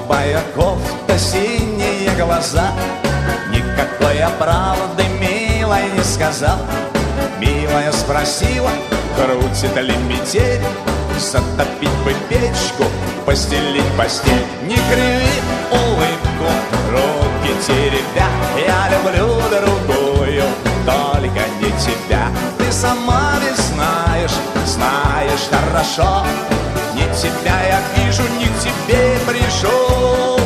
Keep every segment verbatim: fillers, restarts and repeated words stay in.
Голубая кофта, синие глаза, никакой я правды, милая, не сказал. Милая спросила, крутит ли метель, затопить бы печку, постелить постель. Не криви улыбку, руки теребя, я люблю другую, только не тебя. Ты сама ведь знаешь, знаешь хорошо, не тебя я вижу, не к тебе пришел.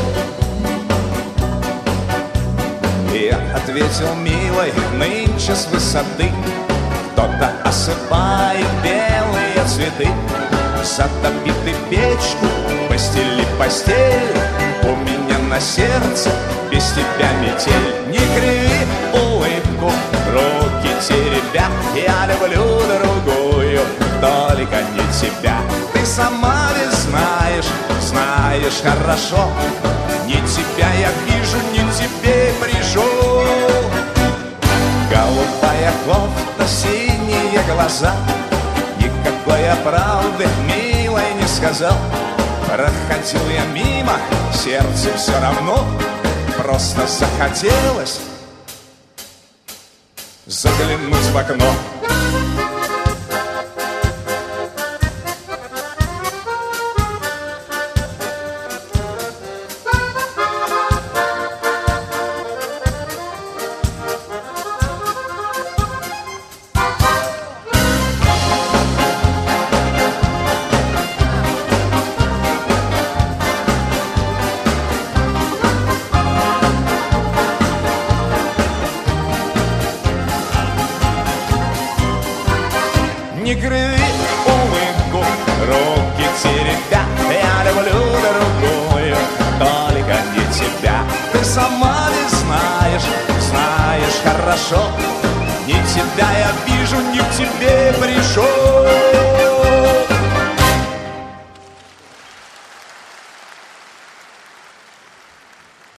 Я ответил, милой, нынче с высоты кто-то осыпает белые цветы. Затопи ты печку, постели постель, у меня на сердце без тебя метель. Не криви улыбку, руки теребя, я люблю другую, только не тебя. Ты сама ведь знаешь, знаешь хорошо, не тебя я вижу, не к тебе пришел. Голубая кофта, синие глаза, никакой я правды, милой, не сказал. Проходил я мимо, сердце все равно, просто захотелось заглянуть в окно. Не криви улыбку, руки теребя, я люблю другую, только не тебя. Ты сама ведь знаешь, знаешь хорошо, не тебя я вижу, не к тебе пришел.